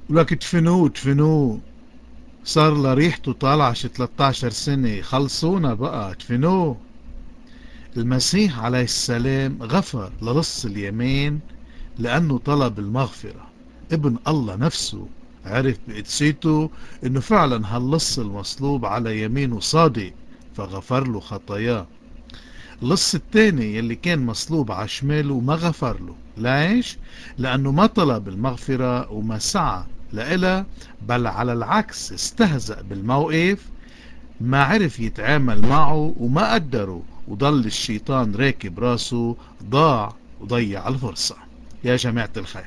ولك ادفنوه ادفنوه، صار لريحته طالعة شي 13 سنة، خلصونا بقى ادفنوه. المسيح عليه السلام غفر للص اليمين لأنه طلب المغفرة. ابن الله نفسه عرف بقدسيته انه فعلا هاللص المصلوب على يمينه صادق، فغفر له خطاياه. اللص التاني يلي كان مصلوب على شماله ما غفر له. ليش؟ لأنه ما طلب المغفرة وما سعى لإلها، بل على العكس استهزأ بالموقف، ما عرف يتعامل معه وما قدره، وضل الشيطان راكب راسه، ضاع وضيع الفرصة. يا جماعة الخير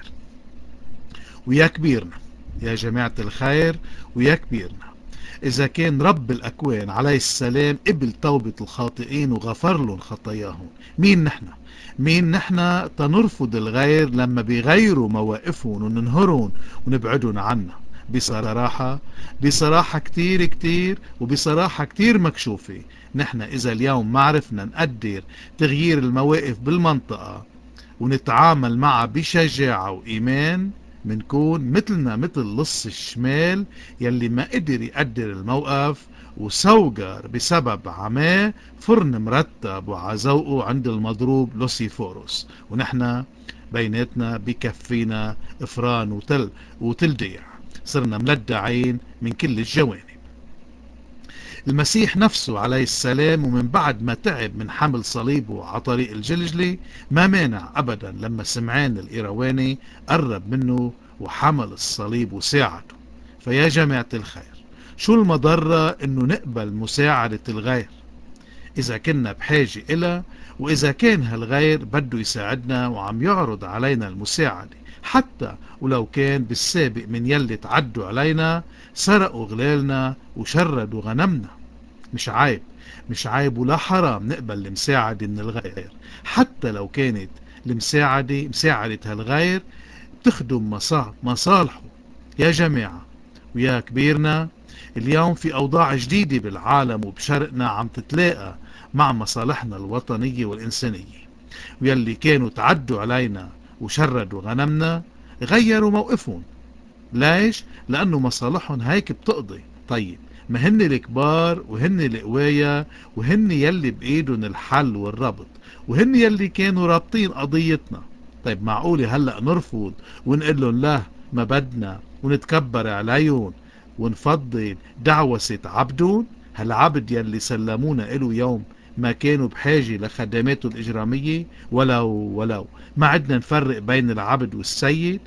ويا كبيرنا، يا جماعة الخير ويا كبيرنا، إذا كان رب الأكوان عليه السلام قبل توبة الخاطئين وغفر لهم خطاياهم، مين نحن؟ مين نحن تنرفض الغير لما بيغيروا مواقفهم وننهرهم ونبعدهم عنا؟ بصراحة، بصراحة كتير كتير وبصراحة كتير مكشوفة، نحن إذا اليوم ما عرفنا نقدر تغيير المواقف بالمنطقة ونتعامل معها بشجاعة وإيمان، منكون مثلنا مثل لص الشمال يلي ما قدر يقدر الموقف وسوقر بسبب عماه فرن مرتب وعزوقه عند المضروب لوسيفوروس، ونحن بيناتنا بكفينا افران وتلديع، صرنا ملدعين من كل الجوانب. المسيح نفسه عليه السلام ومن بعد ما تعب من حمل صليبه على طريق الجلجلي ما مانع أبدا لما سمعان الإيرواني قرب منه وحمل الصليب وساعده. فيا جماعة الخير، شو المضرة انه نقبل مساعدة الغير إذا كنا بحاجة إلها، وإذا كان هالغير بده يساعدنا وعم يعرض علينا المساعدة، حتى ولو كان بالسابق من يلي تعدوا علينا، سرقوا غلالنا وشردوا غنمنا. مش عيب، مش عيب ولا حرام نقبل المساعدة من الغير، حتى لو كانت مساعدة هالغير بتخدم مصالحه. يا جماعة ويا كبيرنا، اليوم في أوضاع جديدة بالعالم وبشرقنا عم تتلاقى مع مصالحنا الوطنية والإنسانية، ويلي كانوا تعدوا علينا وشردوا غنمنا غيروا موقفهم. ليش؟ لأنه مصالحهم هيك بتقضي. طيب، ما هن الكبار وهن القوايا وهن يلي بإيدهم الحل والربط، وهن يلي كانوا رابطين قضيتنا. طيب معقولة هلأ نرفض ونقول لهم لا ما بدنا ونتكبر عليهم ونفضل دعوسة عبدون؟ هالعبد يلي سلمونا إله يوم ما كانوا بحاجة لخدماته الإجرامية؟ ولو ما عدنا نفرق بين العبد والسيد؟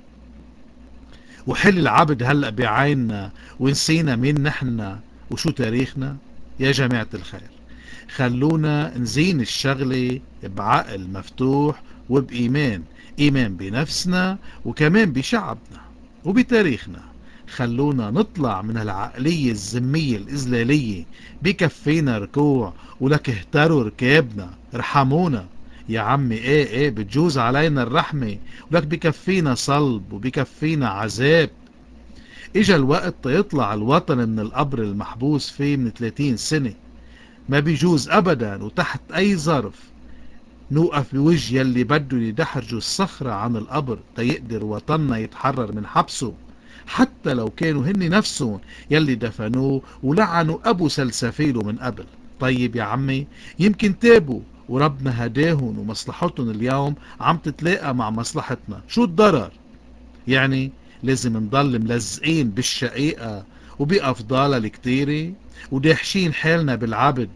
وحل العبد هلأ بعيننا ونسينا مين نحن وشو تاريخنا؟ يا جماعة الخير، خلونا نزين الشغلة بعقل مفتوح وبإيمان، إيمان بنفسنا وكمان بشعبنا وبتاريخنا. خلونا نطلع من العقلية الذمية الإذلالية، بكفينا ركوع ولك اهتروا ركابنا ارحمونا. يا عمي ايه بتجوز علينا الرحمة، ولك بكفينا صلب وبكفينا عذاب. اجا الوقت يطلع الوطن من القبر المحبوس فيه من 30 سنة. ما بيجوز ابدا وتحت اي ظرف نوقف بوجه يلي بده يدحرجوا الصخرة عن القبر تيقدر وطننا يتحرر من حبسه، حتى لو كانوا هن نفسهم يلي دفنوه ولعنوا ابو سلسفيله من قبل. طيب يا عمي، يمكن تابوا وربنا هداهم ومصلحتهم اليوم عم تتلاقى مع مصلحتنا، شو الضرر؟ يعني لازم نضل ملزقين بالشقيقة وبأفضالها الكتيرة وداحشين حالنا بالعبد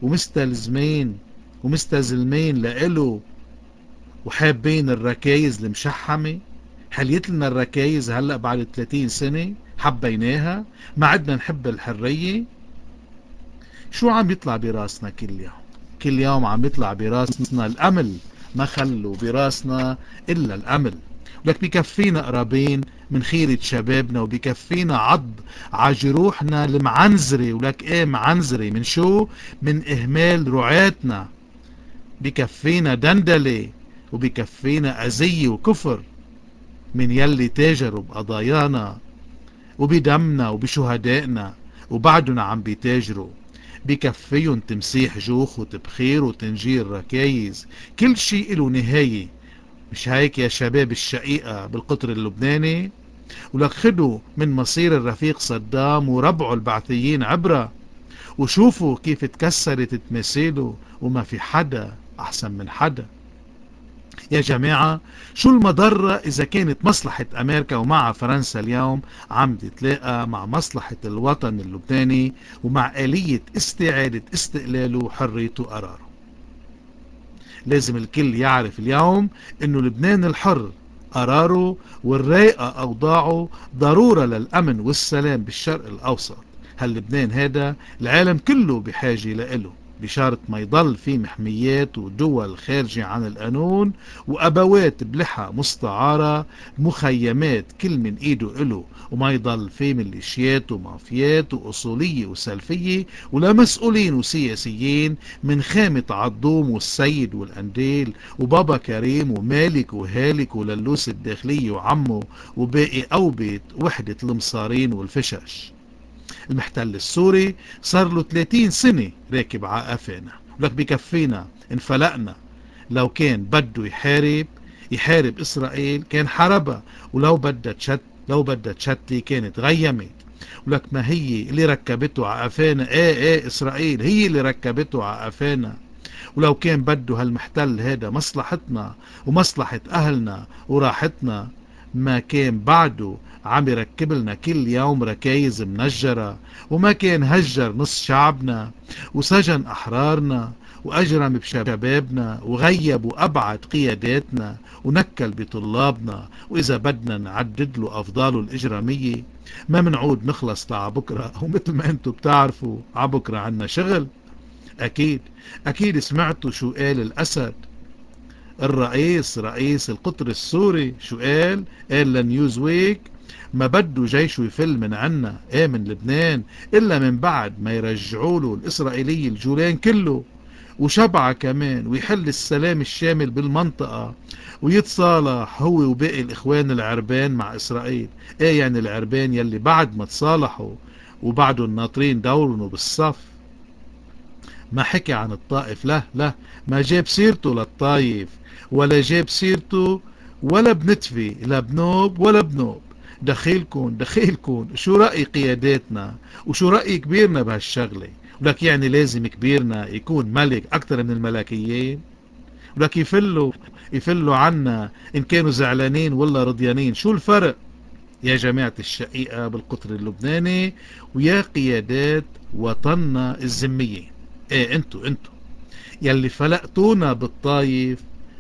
ومستلزمين لإله وحابين الركايز المشحمة؟ حليت لنا الركايز هلأ بعد 30 سنة حبيناها؟ ما عدنا نحب الحرية؟ شو عم يطلع براسنا كل يوم؟ كل يوم عم يطلع براسنا الأمل، ما خلوا براسنا إلا الأمل. ولك بكفينا قرابين من خيرة شبابنا وبكفينا عض عجروحنا المعنزرة. ولك ايه معنزرة؟ من شو؟ من إهمال رعاتنا. بكفينا دندلة وبكفينا أذية وكفر من يلي تاجروا بقضايانا وبدمنا وبشهدائنا وبعدنا عم بيتاجروا. بكفيهم تمسيح جوخ وتبخير وتنجير ركايز، كل شيء له نهاية. مش هيك يا شباب الشقيقة بالقطر اللبناني؟ ولك خدوا من مصير الرفيق صدام وربعوا البعثيين عبرة، وشوفوا كيف تكسرت تماثيله وما في حدا أحسن من حدا. يا جماعة، شو المضرة إذا كانت مصلحة أمريكا ومع فرنسا اليوم عم تتلاقى مع مصلحة الوطن اللبناني ومع آلية استعادة استقلاله وحريته وقراره؟ لازم الكل يعرف اليوم إنه لبنان الحر قراره والرايقة أوضاعه ضرورة للأمن والسلام بالشرق الأوسط. هاللبنان هذا العالم كله بحاجة لإله، بشرط ما يضل في محميات ودول خارجة عن القانون وأبوات بلحة مستعارة مخيمات كل من إيده إله، وما يضل في ميليشيات ومافيات وأصولية وسلفية ولا مسؤولين وسياسيين من خامة عضوم والسيد والأنديل وبابا كريم ومالك وهالك وللوس الداخلية وعمه وباقي أوبت وحدة المصارين والفشش. المحتل السوري صار له 30 سنة راكب عقفانا، ولك بكفينا انفلقنا. لو كان بده يحارب إسرائيل كان حاربها، ولو بدها تشتي كانت غيمت. ولك ما هي اللي ركبته عقفانا، إسرائيل هي اللي ركبته عقفانا. ولو كان بده هالمحتل هذا مصلحتنا ومصلحة أهلنا وراحتنا ما كان بعده عم يركب لنا كل يوم ركايز منجرة، وما كان هجر نص شعبنا وسجن أحرارنا وأجرم بشبابنا وغيب وأبعد قياداتنا ونكل بطلابنا. وإذا بدنا نعدد له أفضاله الإجرامية ما منعود نخلص لعبكرة، ومثل ما انتم بتعرفوا عبكرة عنا شغل. أكيد سمعتوا شو قال الأسد رئيس القطر السوري، شو قال لنيوز ويك؟ ما بده جيشه يفل من عنا من لبنان إلا من بعد ما يرجعوا له الإسرائيلي الجولان كله وشبعة كمان، ويحل السلام الشامل بالمنطقة ويتصالح هو وباقي الإخوان العربان مع إسرائيل. يعني العربان يلي بعد ما تصالحوا وبعدهم ناطرين دورهم بالصف. ما حكي عن الطائف، لا ما جاب سيرته للطايف ولا جاب سيرته ولا بنتفي لا بنوب ولا بنوب. دخيلكن شو رأي قياداتنا وشو رأي كبيرنا بهالشغلة؟ ولك يعني لازم كبيرنا يكون ملك أكتر من الملكيين؟ ولك يفلوا عنا إن كانوا زعلانين ولا رضيانين؟ شو الفرق يا جماعة الشقيقة بالقطر اللبناني ويا قيادات وطننا الذميين؟ انتو يلي فلقتونا بالطايف،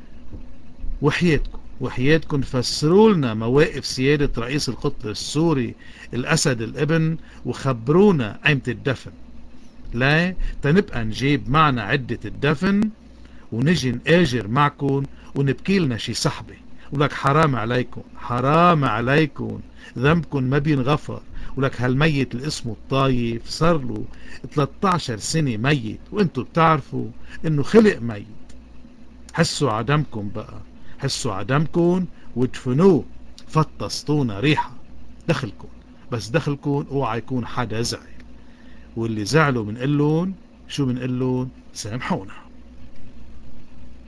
وحياتكم فسروا لنا مواقف سيادة رئيس القطر السوري الأسد الابن وخبرونا قيمة الدفن. لا تنبقى نجيب معنا عدة الدفن ونجي نآجر معكم ونبكي لنا شي صحبة. ولك حرام عليكم ذنبكم ما بينغفر. ولك هالميت اللي اسمه الطايف صار له 13 سنة ميت، وانتوا بتعرفوا انه خلق ميت. حسوا عدمكم ودفنوه. فطستونا ريحة. دخلكم اوعى يكون حدا زعل، واللي زعلوا بنقلن سامحونا.